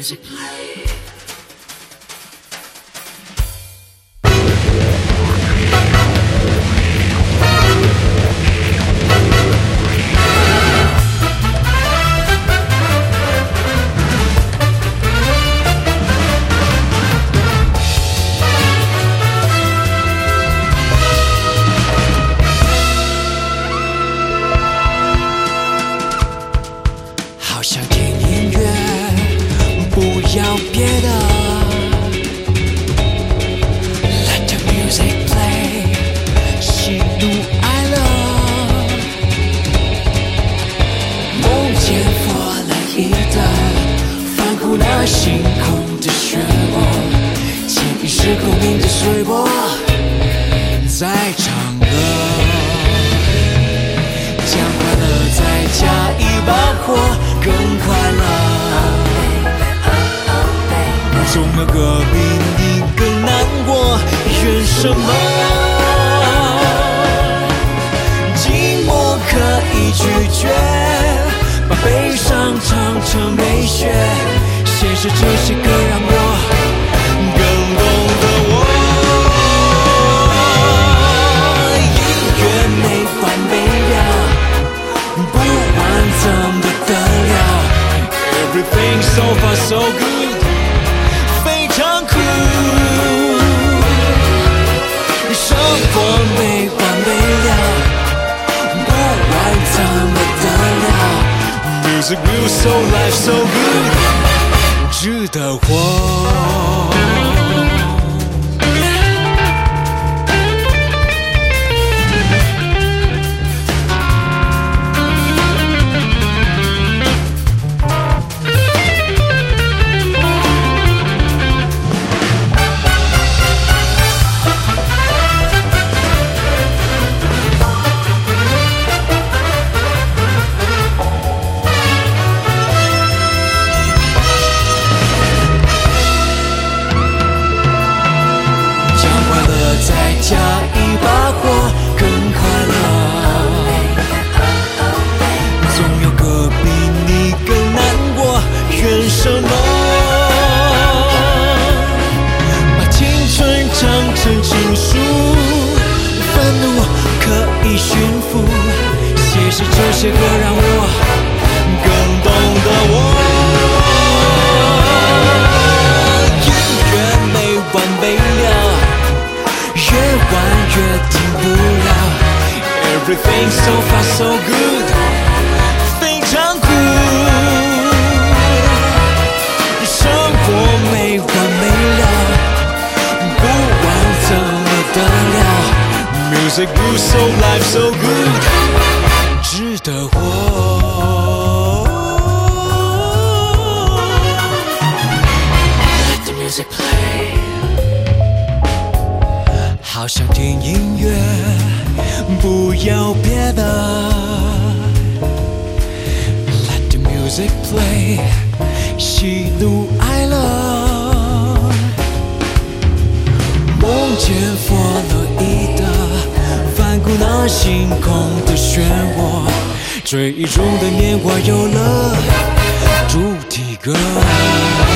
music play. 好想听音乐，不要别的。Let the music play， 喜怒哀乐。梦见佛来意的，翻过了星空的漩涡，潜意识共鸣的水波，在唱歌。将快乐再加一把火，更快乐。总有个比你更难过，怨什么？寂寞可以拒绝，把悲伤唱成美学。写下这些歌，让我更懂得我。音乐没完没了。不完怎么得了 ？Everything so far so good， 非常酷。生活没完没了，不完怎么得了 ？Music will so life so good， 值得活。再加一把火，更快乐。总有个比你更难过，怨什么？把青春唱成情书，愤怒可以驯服。写下这些歌，让我更懂得我。音乐没完没了。越玩越停不了 ，Everything so far so good， 非常酷。生活没完没了，不玩怎么得了 ？Music good so life so good， 值得活。Let the music play。好想听音乐，不要别的。Let the music play， 喜怒哀乐。梦见佛洛伊德，翻过那星空的漩涡，追忆中的年华有了主题歌。